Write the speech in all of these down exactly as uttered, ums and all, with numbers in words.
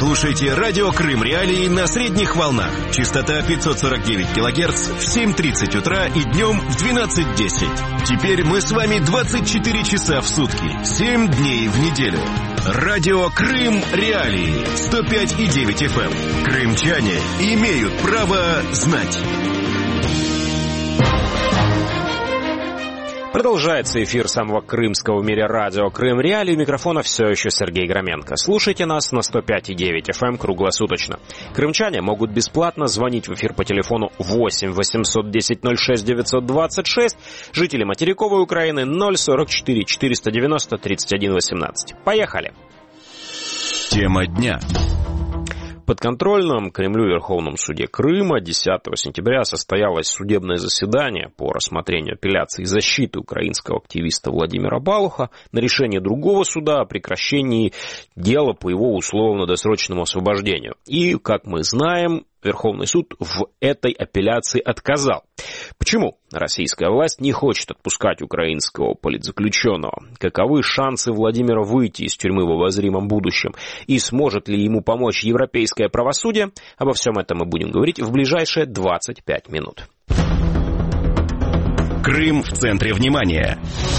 Слушайте радио Крым Реалии на средних волнах. Частота пятьсот сорок девять килогерц в семь тридцать утра и днем в двенадцать десять. Теперь мы с вами двадцать четыре часа в сутки, семь дней в неделю. Радио Крым Реалии сто пять и девять эф эм. Крымчане имеют право знать. Продолжается эфир самого крымского в мире радио Крым Реалии. У микрофона все еще Сергей Громенко. Слушайте нас на сто пять и девять эф эм круглосуточно. Крымчане могут бесплатно звонить в эфир по телефону восемь восемьсот десять ноль шесть девятьсот двадцать шесть. Жители материковой Украины ноль сорок четыре четыреста девяносто тридцать один восемнадцать. Поехали! Тема дня. В подконтрольном Кремлю Верховном суде Крыма десятого сентября состоялось судебное заседание по рассмотрению апелляции защиты украинского активиста Владимира Балуха на решение другого суда о прекращении дела по его условно-досрочному освобождению. И, как мы знаем, Верховный суд в этой апелляции отказал. Почему российская власть не хочет отпускать украинского политзаключенного? Каковы шансы Владимира выйти из тюрьмы в обозримом будущем? И сможет ли ему помочь европейское правосудие? Обо всем этом мы будем говорить в ближайшие двадцать пять минут. Крым в центре внимания.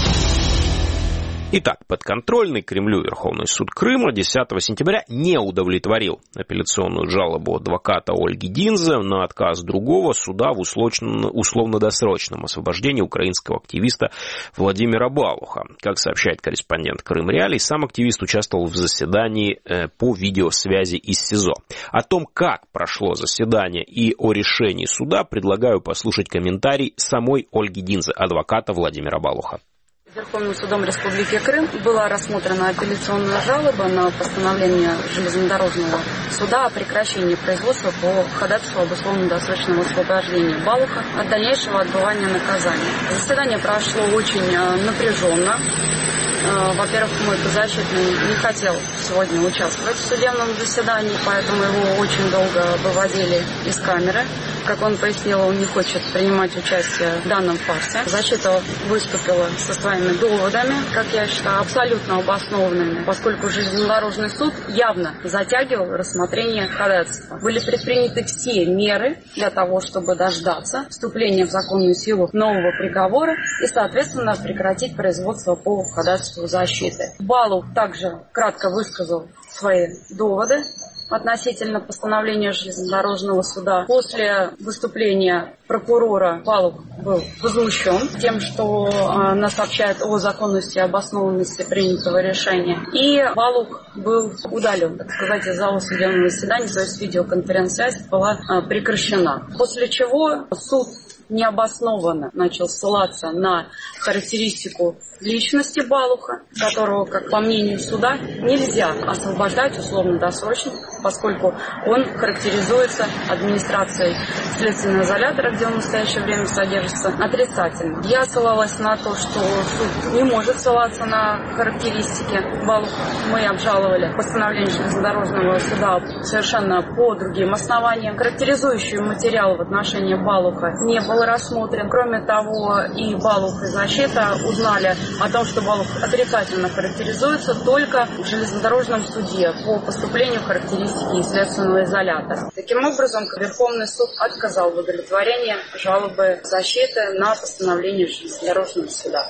Итак, подконтрольный Кремлю Верховный суд Крыма десятого сентября не удовлетворил апелляционную жалобу адвоката Ольги Динзе на отказ другого суда в условно-досрочном освобождении украинского активиста Владимира Балуха. Как сообщает корреспондент Крым Реалий, сам активист участвовал в заседании по видеосвязи из СИЗО. О том, как прошло заседание и о решении суда, предлагаю послушать комментарий самой Ольги Динзе, адвоката Владимира Балуха. Верховным судом Республики Крым была рассмотрена апелляционная жалоба на постановление железнодорожного суда о прекращении производства по ходатайству об условно-досрочном освобождении Балуха от дальнейшего отбывания наказания. Заседание прошло очень напряженно. Во-первых, мой подзащитный не хотел сегодня участвовать в судебном заседании, поэтому его очень долго выводили из камеры. Как он пояснил, он не хочет принимать участие в данном фарсе. Защита выступила со своими доводами, как я считаю, абсолютно обоснованными, поскольку железнодорожный суд явно затягивал рассмотрение ходатайства. Были предприняты все меры для того, чтобы дождаться вступления в законную силу нового приговора и, соответственно, прекратить производство по ходатайству защиты. Балух также кратко высказал свои доводы относительно постановления железнодорожного суда. После выступления прокурора Балух был возмущен тем, что э, нас сообщает о законности и обоснованности принятого решения. И Балух был удален, так сказать, из зала судебного заседания, то есть видеоконференц-связь была э, прекращена. После чего суд необоснованно начал ссылаться на характеристику личности Балуха, которого, как по мнению суда, нельзя освобождать условно-досрочно, поскольку он характеризуется администрацией следственного изолятора, где он в настоящее время содержится, отрицательно. Я ссылалась на то, что суд не может ссылаться на характеристики Балуха. Мы обжаловали постановление железнодорожного суда совершенно по другим основаниям. Характеризующий материал в отношении Балуха не был рассмотрен. Кроме того, и Балух, и защита узнали о том, что Балух отрицательно характеризуется только в железнодорожном суде по поступлению характеристики из следственного изолятора. Таким образом, Верховный суд отказал в удовлетворении жалобы защиты на постановление железнодорожного суда.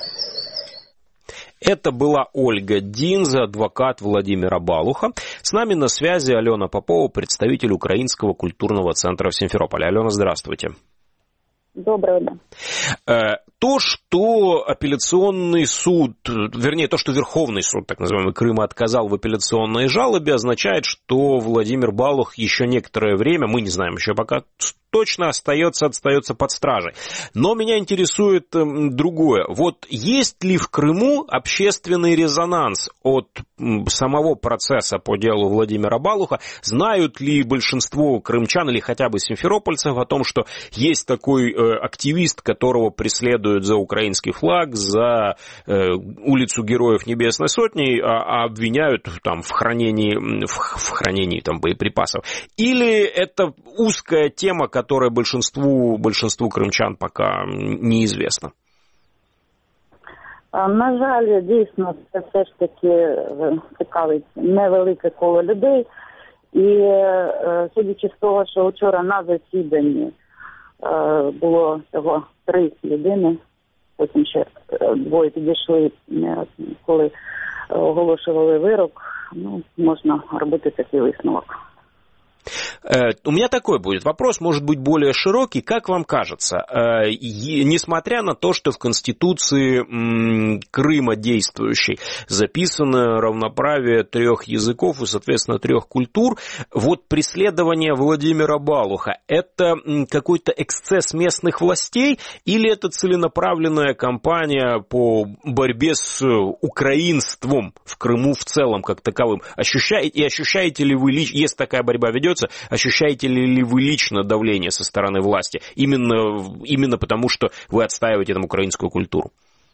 Это была Ольга Динзе, адвокат Владимира Балуха. С нами на связи Алена Попова, представитель Украинского культурного центра в Симферополе. Алена, здравствуйте. Доброго дня. То, что апелляционный суд, вернее, то, что Верховный суд, так называемый, Крыма отказал в апелляционной жалобе, означает, что Владимир Балух еще некоторое время, мы не знаем еще пока точно, остается, остается под стражей. Но меня интересует другое. Вот есть ли в Крыму общественный резонанс от самого процесса по делу Владимира Балуха? Знают ли большинство крымчан или хотя бы симферопольцев о том, что есть такой э, активист, которого преследуют за украинский флаг, за э, улицу Героев Небесной Сотни, а, а обвиняют там, в хранении, в, в хранении там, боеприпасов? Или это узкая тема, которая большинству, большинству крымчан пока неізвісна? На жаль, дійсно, це все ж таки цікавить невелике коло людей. І судячи з того, що вчора на засіданні було всього три людини, потім ще двоє підійшли, коли оголошували вирок, ну, можна робити такий висновок. У меня такой будет вопрос, может быть, более широкий. Как вам кажется, несмотря на то, что в Конституции Крыма действующей записано равноправие трех языков и, соответственно, трех культур, вот преследование Владимира Балуха – это какой-то эксцесс местных властей или это целенаправленная кампания по борьбе с украинством в Крыму в целом как таковым? Ощущаете, и ощущаете ли вы, если такая борьба ведется, ощущаете ли вы лично давление со стороны власти, именно, именно потому, що ви відстоюєте там українську культуру?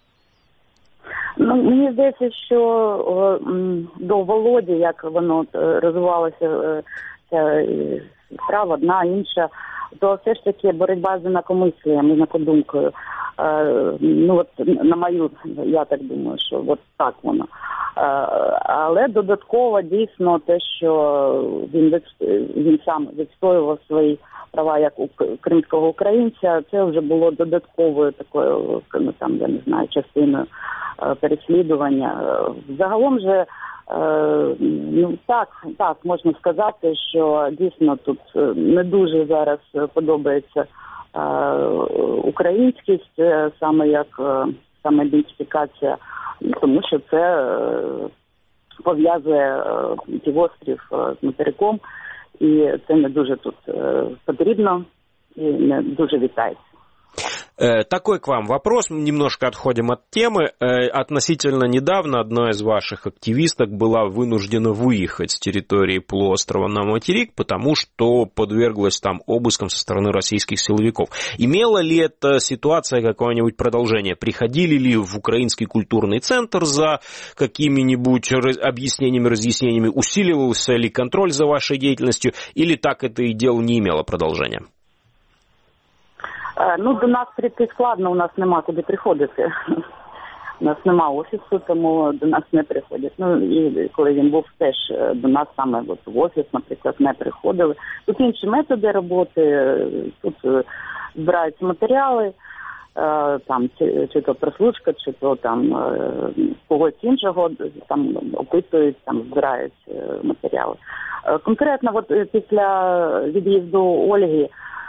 Ну, мені здається, що о, до Володі, як воно розвивалося, ця справа, одна, інша, то все ж таки боротьба з інакомислієм, інакодумкою. Ну, от, на мою, я так думаю, що от так воно. Але додатково дійсно те, що він, він сам відстоював свої права як кримського українця, це вже було додатковою такою, ну, там, я не знаю, частиною переслідування. Загалом же, ну, так, так, можна сказати, що дійсно тут не дуже зараз подобається українськість, саме як самоідентифікація, тому що це пов'язує півострів з материком, і це не дуже тут потрібно і не дуже вітається. Такой к вам вопрос, немножко отходим от темы. Относительно недавно одна из ваших активисток была вынуждена выехать с территории полуострова на материк, потому что подверглась там обыскам со стороны российских силовиков. Имела ли эта ситуация какое-нибудь продолжение? Приходили ли в Украинский культурный центр за какими-нибудь объяснениями, разъяснениями? Усиливался ли контроль за вашей деятельностью? Или так это и дело не имело продолжения? Ну, до нас прийти складно, у нас нема куди приходити. У нас нема офісу, тому до нас не приходять. Ну, і коли він був, теж до нас саме от, в офіс, наприклад, не приходили. Тут інші методи роботи, тут збираються матеріали, там, чи, чи то прослушка, чи то там когось іншого, там опитують, там збирають матеріали. Конкретно от, після від'їзду Ольги,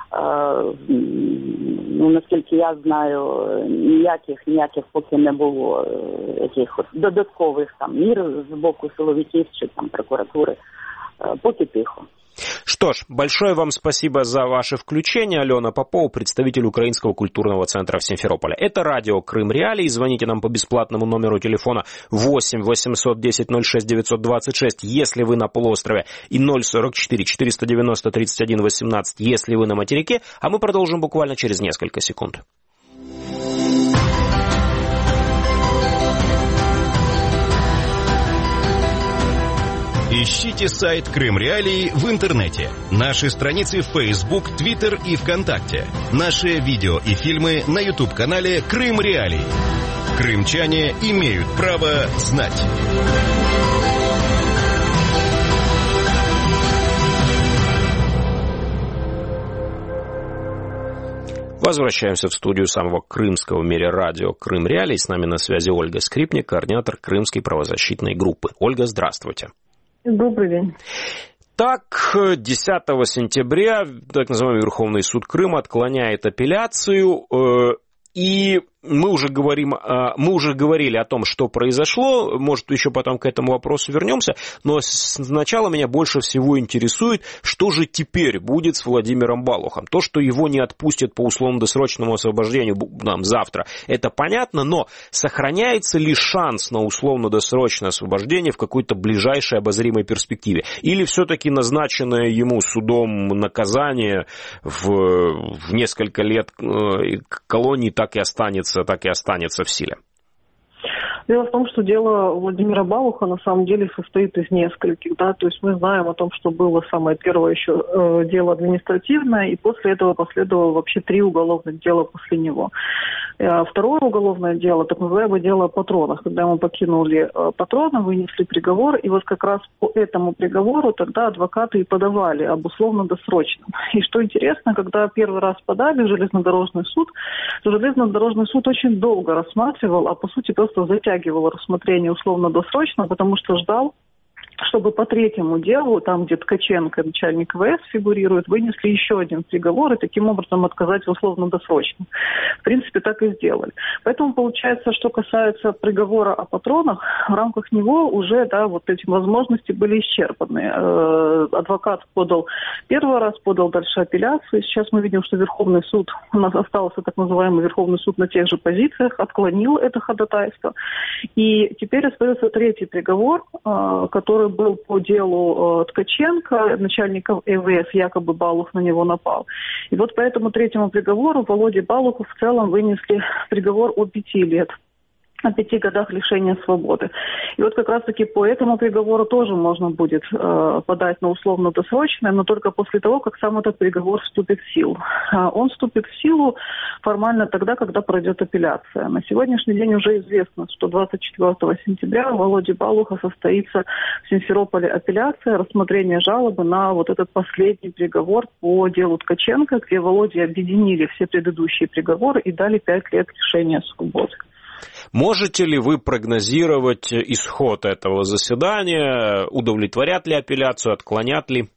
ну, наскільки я знаю, ніяких, ніяких поки не було якихось додаткових там мір з боку силовиків чи там прокуратури, поки тихо. Что ж, большое вам спасибо за ваше включение. Алена Попова, представитель Украинского культурного центра в Симферополе. Это радио Крым Реалии. Звоните нам по бесплатному номеру телефона восемь восемьсот десять ноль шесть девятьсот двадцать шесть, если вы на полуострове, и ноль сорок четыре четыреста девяносто тридцать один восемнадцать, если вы на материке. А мы продолжим буквально через несколько секунд. Ищите сайт Крым Реалии в интернете. Наши страницы в Facebook, Twitter и ВКонтакте. Наши видео и фильмы на YouTube-канале Крым Реалии. Крымчане имеют право знать. Возвращаемся в студию самого крымского в мире радио Крым Реалии. С нами на связи Ольга Скрипник, координатор Крымской правозащитной группы. Ольга, здравствуйте. Добрый день. Так, десятого сентября так называемый Верховный суд Крыма отклоняет апелляцию, и мы уже говорим, мы уже говорили о том, что произошло, может, еще потом к этому вопросу вернемся, но сначала меня больше всего интересует, что же теперь будет с Владимиром Балухом. То, что его не отпустят по условно-досрочному освобождению нам завтра, это понятно, но сохраняется ли шанс на условно-досрочное освобождение в какой-то ближайшей обозримой перспективе? Или все-таки назначенное ему судом наказание в, в несколько лет колонии так и останется так и останется в силе? Дело в том, что дело Владимира Балуха на самом деле состоит из нескольких, да, то есть мы знаем о том, что было самое первое еще э, дело административное, и после этого последовало вообще три уголовных дела после него. Э, второе уголовное дело, так называемое дело о патронах, когда мы покинули э, патроны, вынесли приговор, и вот как раз по этому приговору тогда адвокаты и подавали об условно-досрочном. И что интересно, когда первый раз подали в железнодорожный суд, то железнодорожный суд очень долго рассматривал, а по сути просто затягивал рассмотрение условно-досрочно, потому что ждал, чтобы по третьему делу, там, где Ткаченко, начальник ВС, фигурирует, вынесли еще один приговор и таким образом отказать условно-досрочно. В принципе, так и сделали. Поэтому получается, что касается приговора о патронах, в рамках него уже, да, вот эти возможности были исчерпаны. Э, адвокат подал первый раз, подал дальше апелляцию. Сейчас мы видим, что Верховный суд, у нас остался так называемый Верховный суд на тех же позициях, отклонил это ходатайство. И теперь остается третий приговор, э, который был по делу э, Ткаченко, начальника ЭВС, якобы Балух на него напал. И вот по этому третьему приговору Володе Балуху в целом вынесли приговор о пяти лет. О пяти годах лишения свободы. И вот как раз-таки по этому приговору тоже можно будет э, подать на условно-досрочное, но только после того, как сам этот приговор вступит в силу. Э, он вступит в силу формально тогда, когда пройдет апелляция. На сегодняшний день уже известно, что двадцать четвёртого сентября у Володи Балуха состоится в Симферополе апелляция, рассмотрение жалобы на вот этот последний приговор по делу Ткаченко, где Володе объединили все предыдущие приговоры и дали пять лет лишения свободы. Можете ли вы прогнозировать исход этого заседания? Удовлетворят ли апелляцию, отклонят ли?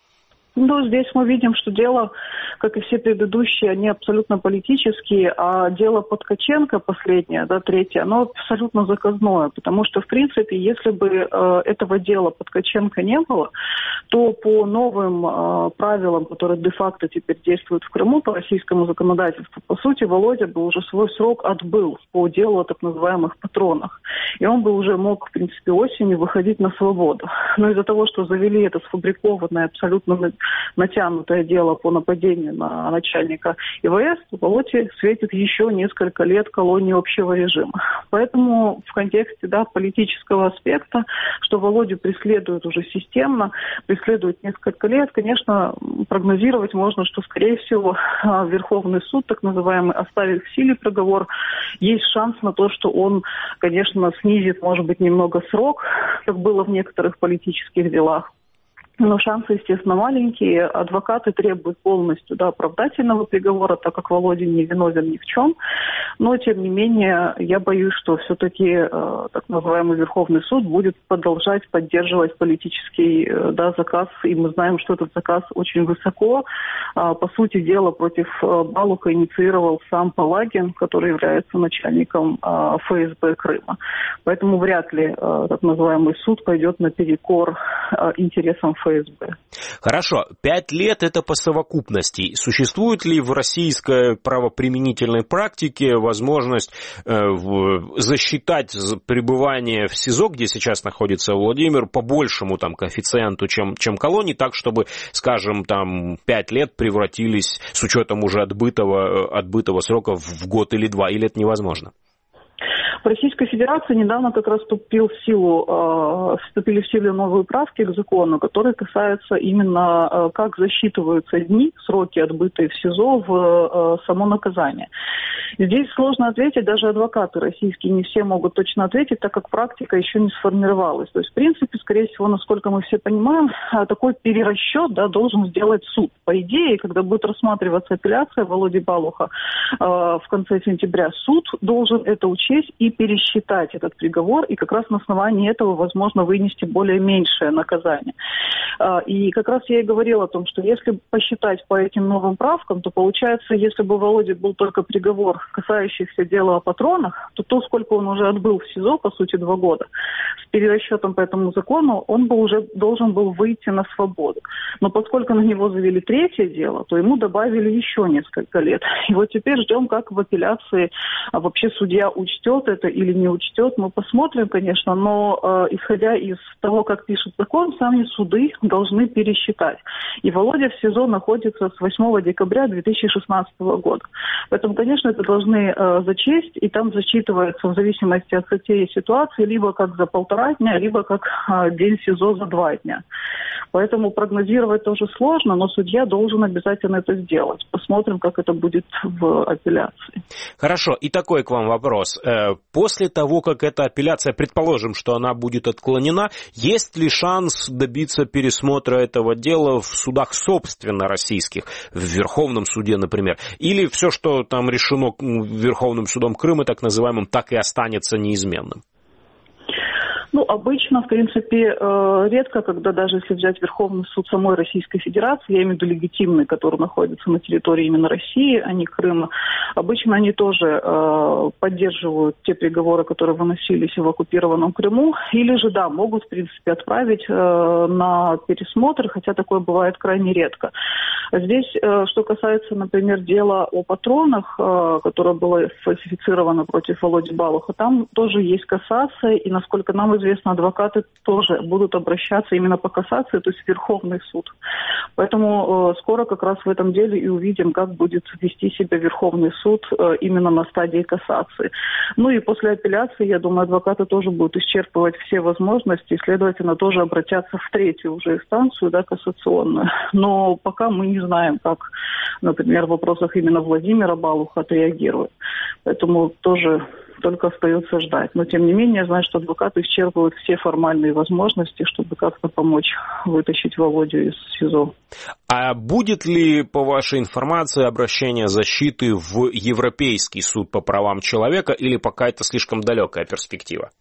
Ну, здесь мы видим, что дело, как и все предыдущие, они абсолютно политические, а дело по Ткаченко, последнее, да, третье, оно абсолютно заказное, потому что, в принципе, если бы э, этого дела по Ткаченко не было, то по новым э, правилам, которые де-факто теперь действуют в Крыму по российскому законодательству, по сути, Володя бы уже свой срок отбыл по делу о так называемых патронах, и он бы уже мог, в принципе, осенью выходить на свободу. Но из-за того, что завели это сфабрикованное, абсолютно натянутое дело по нападению на начальника ИВС, Володе светит еще несколько лет колонии общего режима. Поэтому в контексте, да, политического аспекта, что Володю преследуют уже системно, преследуют несколько лет, конечно, прогнозировать можно, что, скорее всего, Верховный суд, так называемый, оставит в силе приговор. Есть шанс на то, что он, конечно, снизит, может быть, немного срок, как было в некоторых политических делах. Но шансы, естественно, маленькие. Адвокаты требуют полностью, да, оправдательного приговора, так как Володя не виновен ни в чем. Но, тем не менее, я боюсь, что все-таки э, так называемый Верховный суд будет продолжать поддерживать политический э, да, заказ. И мы знаем, что этот заказ очень высоко. Э, по сути дела, против э, Балуха инициировал сам Палагин, который является начальником э, эф эс бэ Крыма. Поэтому вряд ли э, так называемый суд пойдет наперекор э, интересам эф эс бэ. Хорошо. Пять лет – это по совокупности. Существует ли в российской правоприменительной практике возможность э, в, засчитать пребывание в СИЗО, где сейчас находится Владимир, по большему там коэффициенту, чем, чем колонии, так, чтобы, скажем, там пять лет превратились с учетом уже отбытого, отбытого срока в год или два, или это невозможно? В Российской Федерации недавно как раз вступил в силу, э, вступили в силу новые правки к закону, которые касаются именно, э, как засчитываются дни, сроки, отбытые в СИЗО, в э, само наказание. Здесь сложно ответить, даже адвокаты российские не все могут точно ответить, так как практика еще не сформировалась. То есть, в принципе, скорее всего, насколько мы все понимаем, такой перерасчет, да, должен сделать суд. По идее, когда будет рассматриваться апелляция Володи Балуха э, в конце сентября, суд должен это учесть и пересчитать этот приговор, и как раз на основании этого возможно вынести более меньшее наказание. И как раз я и говорила о том, что если посчитать по этим новым правкам, то получается, если бы Володе был только приговор, касающийся дела о патронах, то то, сколько он уже отбыл в СИЗО, по сути, два года, с перерасчетом по этому закону, он бы уже должен был выйти на свободу. Но поскольку на него завели третье дело, то ему добавили еще несколько лет. И вот теперь ждем, как в апелляции вообще судья учтет это это или не учтет, мы посмотрим, конечно, но э, исходя из того, как пишет закон, сами суды должны пересчитать. И Володя в СИЗО находится с восьмого декабря две тысячи шестнадцатого года. Поэтому, конечно, это должны э, зачесть, и там зачитывается в зависимости от статей и ситуации, либо как за полтора дня, либо как э, день СИЗО за два дня. Поэтому прогнозировать тоже сложно, но судья должен обязательно это сделать. Посмотрим, как это будет в апелляции. Хорошо, и такой к вам вопрос. После того, как эта апелляция, предположим, что она будет отклонена, есть ли шанс добиться пересмотра этого дела в судах собственно российских, в Верховном суде, например? Или все, что там решено Верховным судом Крыма, так называемым, так и останется неизменным? Ну, обычно, в принципе, редко, когда даже если взять Верховный суд самой Российской Федерации, я имею в виду легитимный, который находится на территории именно России, а не Крыма, обычно они тоже поддерживают те приговоры, которые выносились в оккупированном Крыму, или же, да, могут, в принципе, отправить на пересмотр, хотя такое бывает крайне редко. Здесь, что касается, например, дела о патронах, которое было фальсифицировано против Володи Балуха, там тоже есть кассация, и, насколько нам известно, адвокаты тоже будут обращаться именно по кассации, то есть в Верховный суд. Поэтому э, скоро как раз в этом деле и увидим, как будет вести себя Верховный суд э, именно на стадии кассации. Ну и после апелляции, я думаю, адвокаты тоже будут исчерпывать все возможности, и, следовательно, тоже обратятся в третью уже инстанцию, да, кассационную. Но пока мы не знаем, как, например, в вопросах именно Владимира Балуха отреагируют. Поэтому тоже только остается ждать. Но, тем не менее, я знаю, что адвокаты исчерпывают все формальные возможности, чтобы как-то помочь вытащить Володю из СИЗО. А будет ли, по вашей информации, обращение защиты в Европейский суд по правам человека, или пока это слишком далекая перспектива?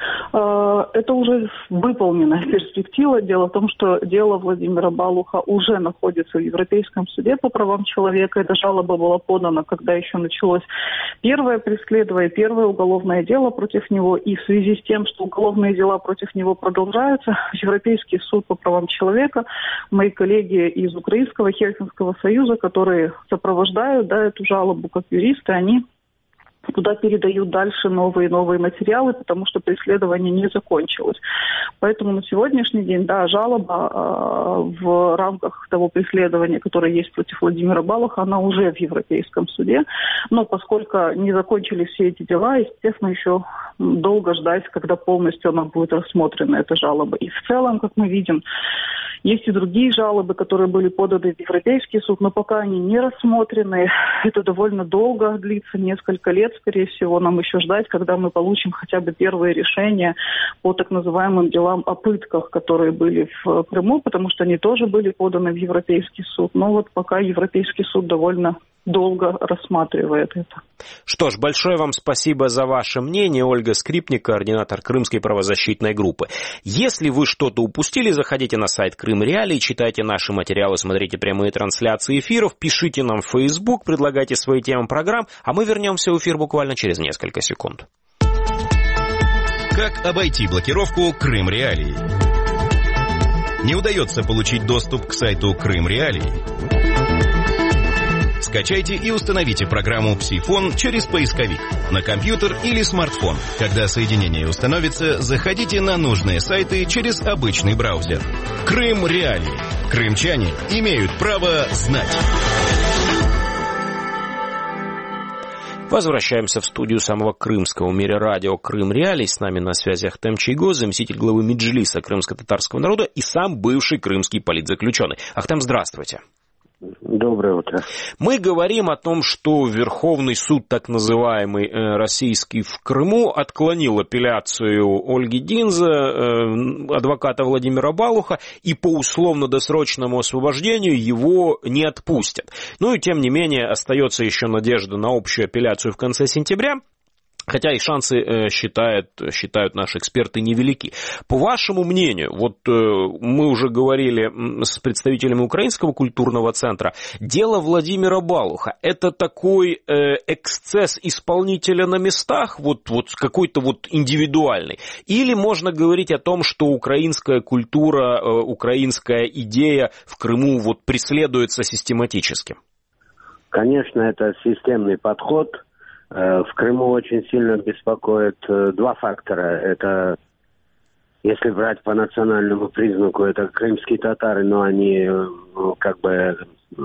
Это уже выполненная перспектива. Дело в том, что дело Владимира Балуха уже находится в Европейском суде по правам человека. Эта жалоба была подана, когда еще началось первое преследование, первое уголовное дело против него. И в связи с тем, что уголовные дела против него продолжаются, Европейский суд по правам человека, мои коллеги из Украинского Хельсинского союза, которые сопровождают, да, эту жалобу как юристы, они туда передают дальше новые и новые материалы, потому что преследование не закончилось. Поэтому на сегодняшний день, да, жалоба э, в рамках того преследования, которое есть против Владимира Балуха, она уже в Европейском суде. Но поскольку не закончились все эти дела, естественно, еще долго ждать, когда полностью она будет рассмотрена, эта жалоба. И в целом, как мы видим, есть и другие жалобы, которые были поданы в Европейский суд, но пока они не рассмотрены. Это довольно долго длится, несколько лет, скорее всего, нам еще ждать, когда мы получим хотя бы первые решения по так называемым делам о пытках, которые были в Крыму, потому что они тоже были поданы в Европейский суд. Но вот пока Европейский суд довольно долго рассматривает это. Что ж, большое вам спасибо за ваше мнение. Ольга Скрипник, координатор Крымской правозащитной группы. Если вы что-то упустили, заходите на сайт Крым Реалии, читайте наши материалы, смотрите прямые трансляции эфиров, пишите нам в Facebook, предлагайте свои темы программ, а мы вернемся в эфир буквально через несколько секунд. Как обойти блокировку Крым Реалии? Не удается получить доступ к сайту Крым Реалии? Скачайте и установите программу «Псифон» через поисковик на компьютер или смартфон. Когда соединение установится, заходите на нужные сайты через обычный браузер. Крым Реалии. Крымчане имеют право знать. Возвращаемся в студию самого крымского в мире радио «Крым Реалии». С нами на связи Ахтем Чийгоз, заместитель главы Меджлиса крымско-татарского народа и сам бывший крымский политзаключенный. Ахтем, здравствуйте. Доброе утро. Мы говорим о том, что Верховный суд, так называемый э, российский в Крыму, отклонил апелляцию Ольги Динзе, э, адвоката Владимира Балуха, и по условно-досрочному освобождению его не отпустят. Ну и тем не менее остается еще надежда на общую апелляцию в конце сентября. Хотя и шансы, э, считают, считают наши эксперты, невелики. По вашему мнению, вот э, мы уже говорили с представителями Украинского культурного центра, дело Владимира Балуха – это такой э, эксцесс исполнителя на местах, вот, вот какой-то вот индивидуальный? Или можно говорить о том, что украинская культура, э, украинская идея в Крыму вот преследуется систематически? Конечно, это системный подход. В Крыму очень сильно беспокоят два фактора. Это, если брать по национальному признаку, это крымские татары, но они как бы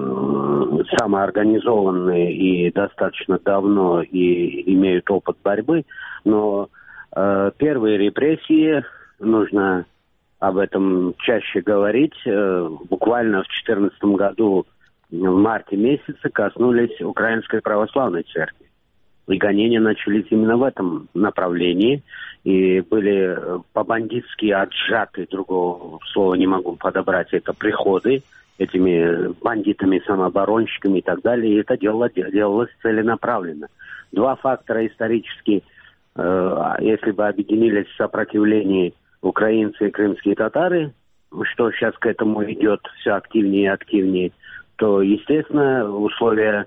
самоорганизованные и достаточно давно и имеют опыт борьбы. Но э, первые репрессии, нужно об этом чаще говорить, э, буквально в две тысячи четырнадцатом году в марте месяце коснулись Украинской Православной Церкви. И гонения начались именно в этом направлении. И были по-бандитски отжаты, другого слова не могу подобрать, это приходы этими бандитами-самооборонщиками и так далее. И это дело, делалось целенаправленно. Два фактора исторически, э, если бы объединились в сопротивлении украинцы и крымские татары, что сейчас к этому идет все активнее и активнее, то, естественно, условия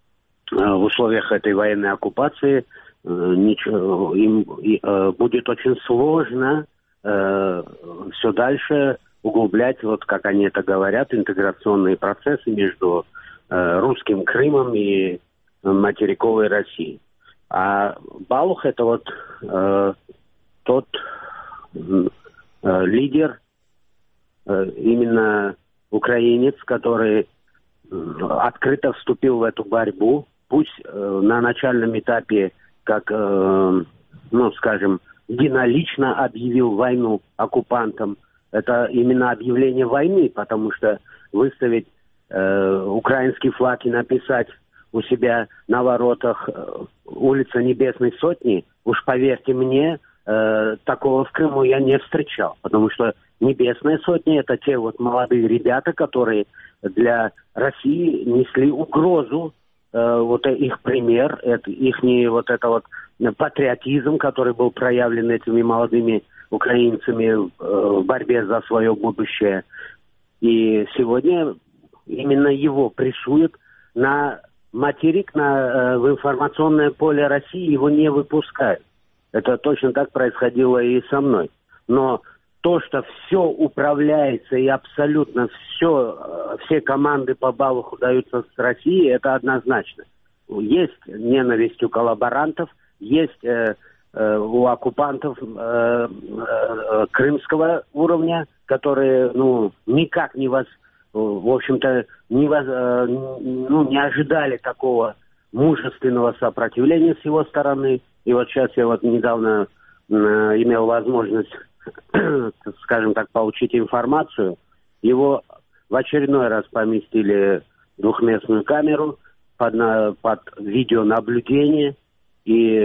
в условиях этой военной оккупации э, ничего, им э, будет очень сложно э, все дальше углублять, вот как они это говорят, интеграционные процессы между э, русским Крымом и материковой Россией. А Балух — это вот э, тот э, лидер, э, именно украинец, который э, открыто вступил в эту борьбу. Пусть э, на начальном этапе, как, э, ну, скажем, единолично объявил войну оккупантам. Это именно объявление войны, потому что выставить э, украинский флаг и написать у себя на воротах э, улица Небесной Сотни, уж поверьте мне, э, такого в Крыму я не встречал, потому что Небесная Сотня — это те вот молодые ребята, которые для России несли угрозу. Вот их пример, это их вот это вот патриотизм, который был проявлен этими молодыми украинцами в борьбе за свое будущее. И сегодня именно его прессуют на материк, на, в информационное поле России, его не выпускают. Это точно так происходило и со мной. Но то, что все управляется и абсолютно все, все команды по Балуху даются с Россией, это однозначно. Есть ненависть у коллаборантов, есть э, э, у оккупантов э, э, крымского уровня, которые ну, никак не вас, в общем-то, не, вас, э, ну, не ожидали такого мужественного сопротивления с его стороны. И вот сейчас я вот недавно э, имел возможность, скажем так, получить информацию. Его в очередной раз поместили в двухместную камеру под, на, под видеонаблюдение и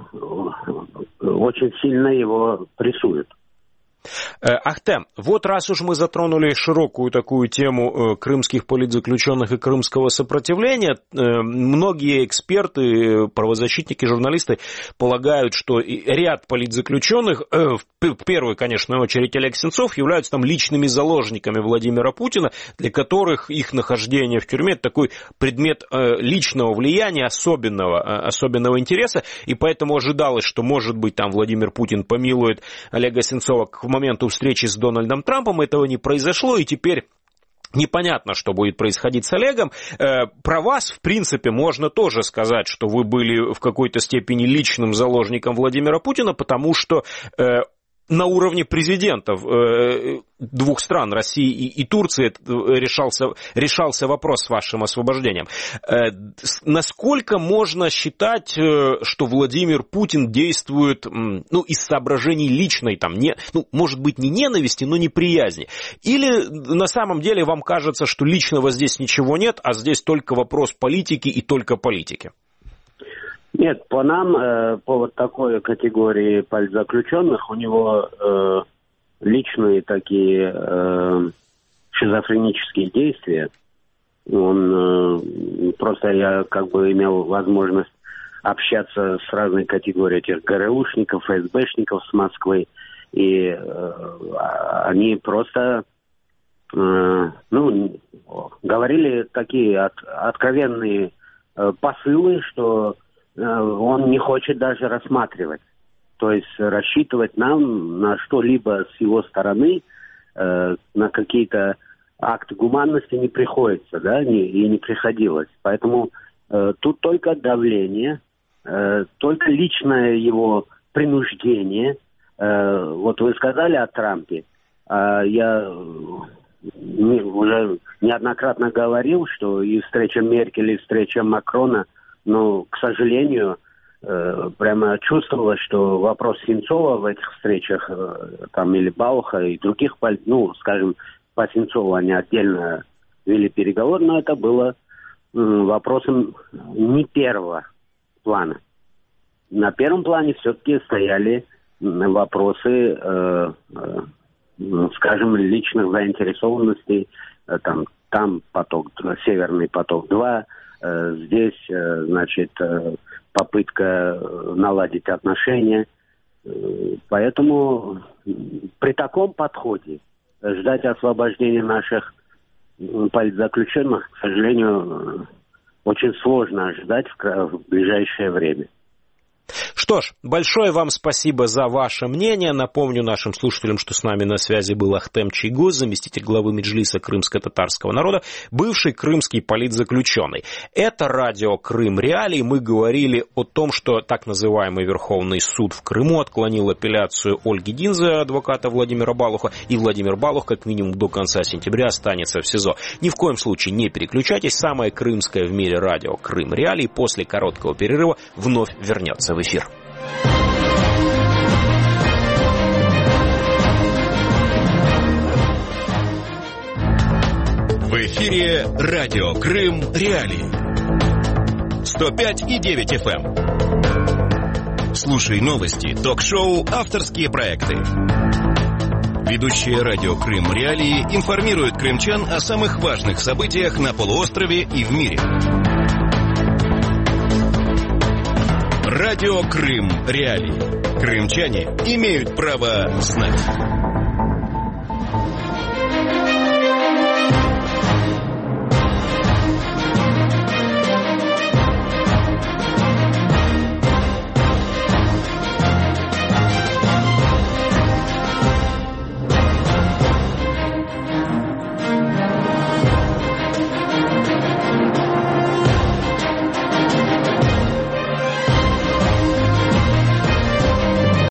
очень сильно его прессуют. Ахтем, вот раз уж мы затронули широкую такую тему крымских политзаключенных и крымского сопротивления, многие эксперты, правозащитники, журналисты полагают, что ряд политзаключенных, в первую, конечно, очередь Олег Сенцов, являются там личными заложниками Владимира Путина, для которых их нахождение в тюрьме — это такой предмет личного влияния, особенного, особенного интереса, и поэтому ожидалось, что, может быть, там Владимир Путин помилует Олега Сенцова к моменту встречи с Дональдом Трампом. Этого не произошло, и теперь непонятно, что будет происходить с Олегом. Э, про вас, в принципе, можно тоже сказать, что вы были в какой-то степени личным заложником Владимира Путина, потому что э, на уровне президентов э, двух стран, России и, и Турции, решался, решался вопрос с вашим освобождением. Э, насколько можно считать, э, что Владимир Путин действует э, ну, из соображений личной, там, не, ну, может быть, не ненависти, но неприязни? Или на самом деле вам кажется, что личного здесь ничего нет, а здесь только вопрос политики и только политики? Нет, по нам, э, по вот такой категории политзаключенных, у него э, личные такие э, шизофренические действия. Он э, просто я как бы имел возможность общаться с разной категорией этих ГРУшников, ФСБшников с Москвы, и э, они просто э, ну, говорили такие от, откровенные э, посылы, что он не хочет даже рассматривать. То есть рассчитывать нам на что-либо с его стороны, э, на какие-то акты гуманности не приходится, да, не, и не приходилось. Поэтому э, тут только давление, э, только личное его принуждение. Э, вот вы сказали о Трампе, а я не, уже неоднократно говорил, что и встреча Меркель, и встреча Макрона, но, к сожалению, э, прямо чувствовалось, что вопрос Сенцова в этих встречах, э, там, или Балуха, и других, ну, скажем, по Сенцову они отдельно вели переговоры, но это было э, вопросом не первого плана. На первом плане все-таки стояли вопросы, э, э, скажем, личных заинтересованностей, э, там, там поток, Северный поток-два, э, здесь, э, значит, э, попытка наладить отношения. Э, поэтому при таком подходе ждать освобождения наших политзаключенных, к сожалению, очень сложно ожидать в, в ближайшее время. Что ж, большое вам спасибо за ваше мнение. Напомню нашим слушателям, что с нами на связи был Ахтем Чийгоз, заместитель главы Меджлиса крымско-татарского народа, бывший крымский политзаключенный. Это радио Крым Реалии. Мы говорили о том, что так называемый Верховный суд в Крыму отклонил апелляцию Ольги Динзе, адвоката Владимира Балуха, и Владимир Балух как минимум до конца сентября останется в СИЗО. Ни в коем случае не переключайтесь. Самое крымское в мире радио Крым Реалии после короткого перерыва вновь вернется в эфир. В эфире радио Крым Реалии. сто пять и девять эф эм. Слушай новости, ток-шоу, авторские проекты. Ведущие радио Крым Реалии информируют крымчан о самых важных событиях на полуострове и в мире. Радио Крым Реалии. Крымчане имеют право знать.